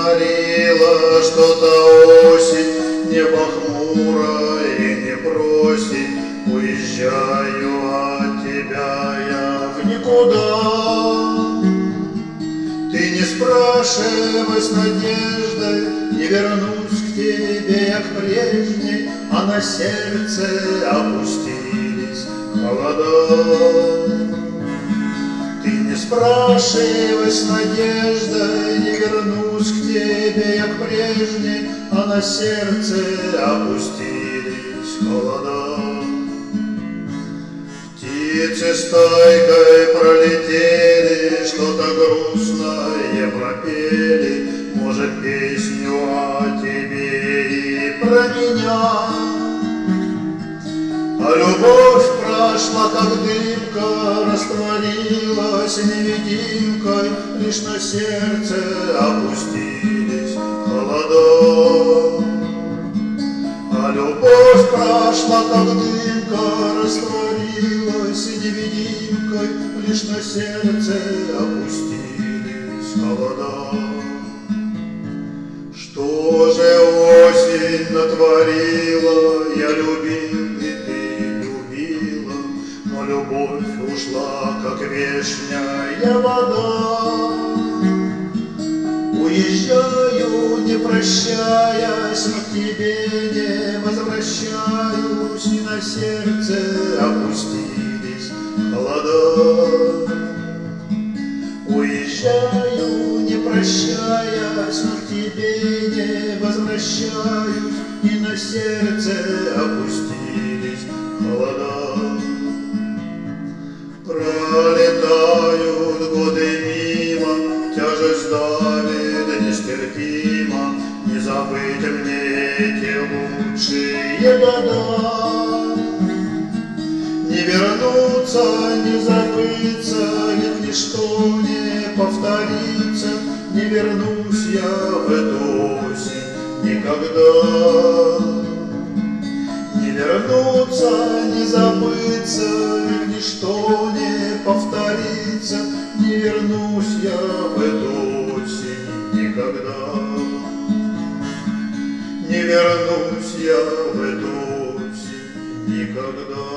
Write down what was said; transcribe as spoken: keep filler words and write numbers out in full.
говорила что-то осень, небо хмурое и не просит. Уезжаю от тебя я в никуда. Ты не спрашивай с надеждой, не вернусь к тебе я к прежней, а на сердце опустились холода. Ты не спрашивай с надеждой, не вернусь к тебе я к прежней, а на сердце опустились холода. Птицы стайкой пролетели, что-то грустное пропели, может, песню о тебе и про меня. А любовь прошла, как дымка, растворилась невидимкой, лишь на сердце опустились холода. А любовь прошла, как дымка, растворилась невидимкой, лишь на сердце опустились холода. Что же осень натворила? Я любил, и ты любила, но любовь ушла, как вешняя вода. Уезжаю, не прощаясь, но к тебе не возвращаюсь, и на сердце опустились холода. Уезжаю, не прощаясь, но к тебе не возвращаюсь, и на сердце опустились холода. Пролетают годы мимо, тяжесть давит нестерпимо, не забыть мне эти лучшие года. Не вернуться, не забыться, ведь ничто не повторится, не вернусь я в эту осень никогда. Не вернуться, не забыться, ведь ничто не повторится, не вернусь я в эту осень никогда. Не вернусь я в эту осень никогда.